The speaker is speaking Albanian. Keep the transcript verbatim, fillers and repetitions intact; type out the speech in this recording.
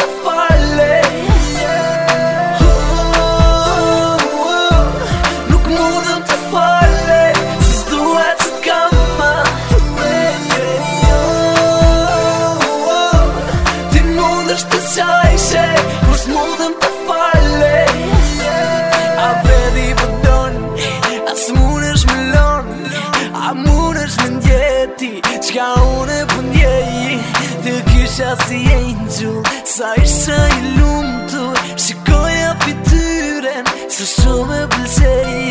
të fale. Nuk mundem të fale, se s'duhet që t'kam ma. Ti mundesh të qajshe, por s'mundem të fale. A vedi përdon, a s'mundesh me lon, a mundesh me ndjeti qka une për ndjeji. Të kisha si angel, sa isha i lumtur, shikoja fytyren, se shumë e pëlqej.